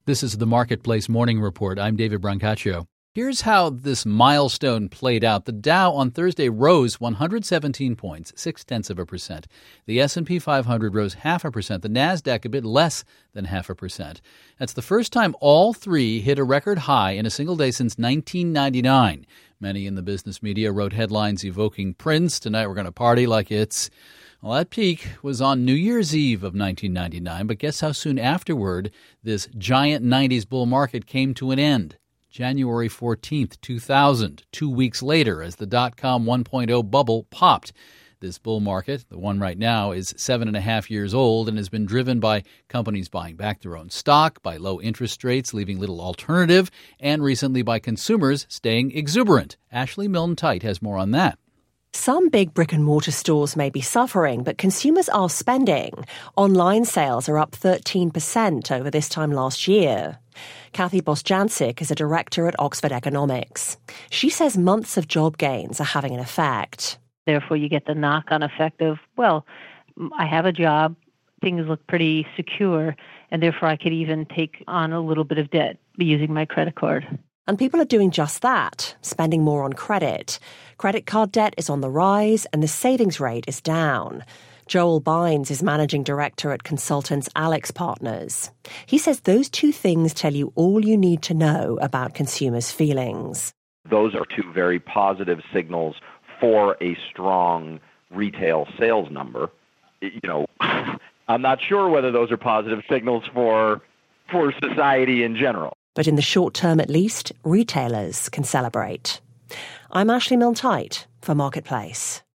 This is the Marketplace Morning Report. I'm David Brancaccio. Here's how this milestone played out. The Dow on Thursday rose 117 points, 0.6%. The S&P 500 rose 0.5%. The Nasdaq a bit less than 0.5%. That's the first time all three hit a record high in a single day since 1999. Many in the business media wrote headlines evoking Prince. Tonight we're going to party like it's... Well, that peak was on New Year's Eve of 1999, but guess how soon afterward this giant 90s bull market came to an end? January 14th, 2000, 2 weeks later, as the dot-com 1.0 bubble popped. This bull market, the one right now, is 7.5 years old and has been driven by companies buying back their own stock, by low interest rates leaving little alternative, and recently by consumers staying exuberant. Ashley Milne-Tyte has more on that. Some big brick-and-mortar stores may be suffering, but consumers are spending. Online sales are up 13% over this time last year. Kathy Bosjancic is a director at Oxford Economics. She says months of job gains are having an effect. Therefore, you get the knock-on effect of, well, I have a job, things look pretty secure, and therefore I could even take on a little bit of debt using my credit card. And people are doing just that, spending more on credit. Credit card debt is on the rise and the savings rate is down. Joel Bynes is managing director at consultants Alex Partners. He says those two things tell you all you need to know about consumers' feelings. Those are two very positive signals for a strong retail sales number. I'm not sure whether those are positive signals for society in general. But in the short term at least, retailers can celebrate. I'm Ashley Milne-Tyte for Marketplace.